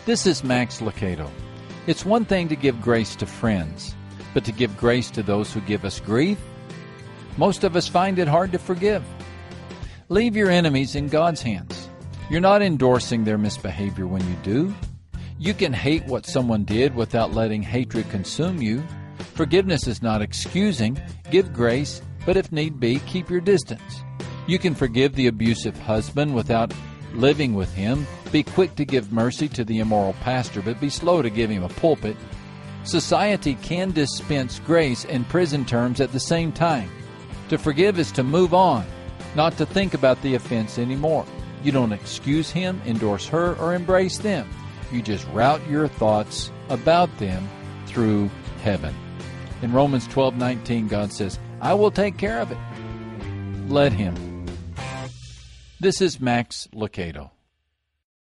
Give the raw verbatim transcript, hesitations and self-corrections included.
This is Max Lucado. It's one thing to give grace to friends, but to give grace to those who give us grief? Most of us find it hard to forgive. Leave your enemies in God's hands. You're not endorsing their misbehavior when you do. You can hate what someone did without letting hatred consume you. Forgiveness is not excusing. Give grace, but if need be, keep your distance. You can forgive the abusive husband without living with him. Be quick to give mercy to the immoral pastor, but be slow to give him a pulpit. Society can dispense grace and prison terms at the same time. To forgive is to move on, not to think about the offense anymore. You don't excuse him, endorse her, or embrace them. You just route your thoughts about them through heaven. In Romans twelve nineteen, God says, I will take care of it. Let him. This is Max Lucado.